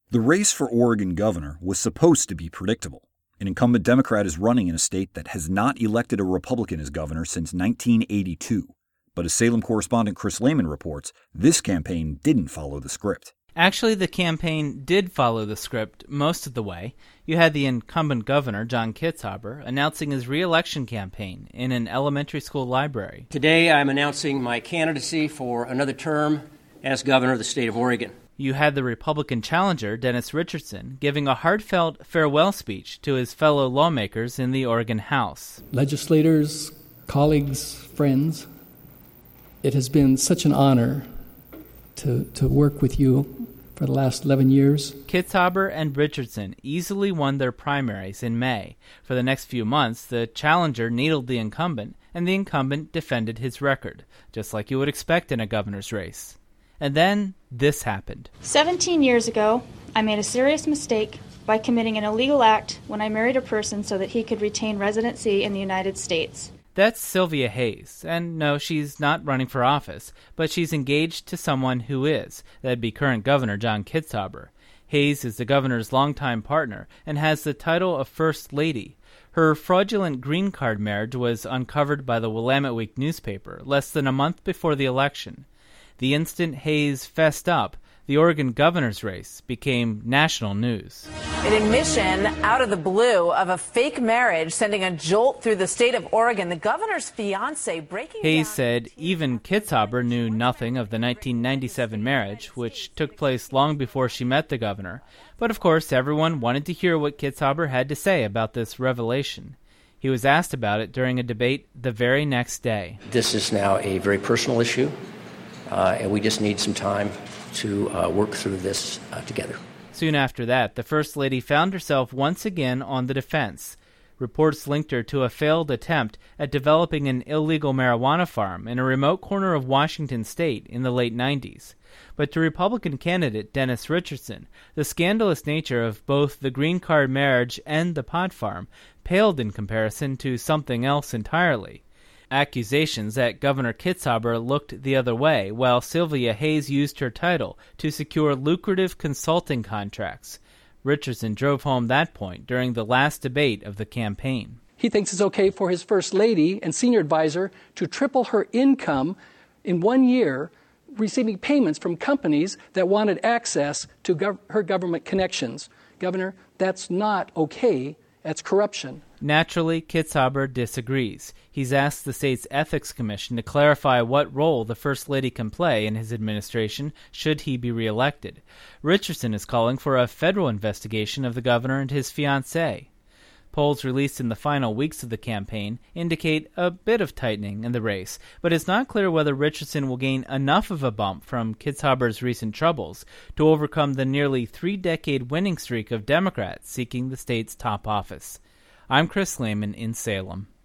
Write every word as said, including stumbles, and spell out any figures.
The race for Oregon governor was supposed to be predictable. An incumbent Democrat is running in a state that has not elected a Republican as governor since nineteen eighty-two. But as Salem correspondent Chris Lehman reports, this campaign didn't follow the script. Actually, the campaign did follow the script most of the way. You had the incumbent governor, John Kitzhaber, announcing his re-election campaign in an elementary school library. Today, I'm announcing my candidacy for another term as governor of the state of Oregon. You had the Republican challenger, Dennis Richardson, giving a heartfelt farewell speech to his fellow lawmakers in the Oregon House. Legislators, colleagues, friends, it has been such an honor to, to work with you for the last eleven years. Kitzhaber and Richardson easily won their primaries in May. For the next few months, the challenger needled the incumbent, and the incumbent defended his record, just like you would expect in a governor's race. And then this happened. Seventeen years ago, I made a serious mistake by committing an illegal act when I married a person so that he could retain residency in the United States. That's Sylvia Hayes, and no, she's not running for office, but she's engaged to someone who is. That'd be current Governor John Kitzhaber. Hayes is the governor's longtime partner and has the title of First Lady. Her fraudulent green card marriage was uncovered by the Willamette Week newspaper less than a month before the election. The instant Hayes fessed up, the Oregon governor's race became national news. An admission out of the blue of a fake marriage sending a jolt through the state of Oregon. The governor's fiancé breaking Hayes down said even Kitzhaber knew nothing of the nineteen ninety-seven marriage, which took place long before she met the governor. But of course, everyone wanted to hear what Kitzhaber had to say about this revelation. He was asked about it during a debate the very next day. This is now a very personal issue, uh, and we just need some time to uh, work through this uh, together. Soon after that, the First Lady found herself once again on the defense. Reports linked her to a failed attempt at developing an illegal marijuana farm in a remote corner of Washington state in the late nineties. But to Republican candidate Dennis Richardson, the scandalous nature of both the green card marriage and the pot farm paled in comparison to something else entirely. Accusations that Governor Kitzhaber looked the other way, while Sylvia Hayes used her title to secure lucrative consulting contracts. Richardson drove home that point during the last debate of the campaign. He thinks it's okay for his first lady and senior advisor to triple her income in one year, receiving payments from companies that wanted access to gov- her government connections. Governor, that's not okay. That's corruption. Naturally, Kitzhaber disagrees. He's asked the state's Ethics Commission to clarify what role the First Lady can play in his administration should he be reelected. Richardson is calling for a federal investigation of the governor and his fiancée. Polls released in the final weeks of the campaign indicate a bit of tightening in the race, but it's not clear whether Richardson will gain enough of a bump from Kitzhaber's recent troubles to overcome the nearly three-decade winning streak of Democrats seeking the state's top office. I'm Chris Lehman in Salem.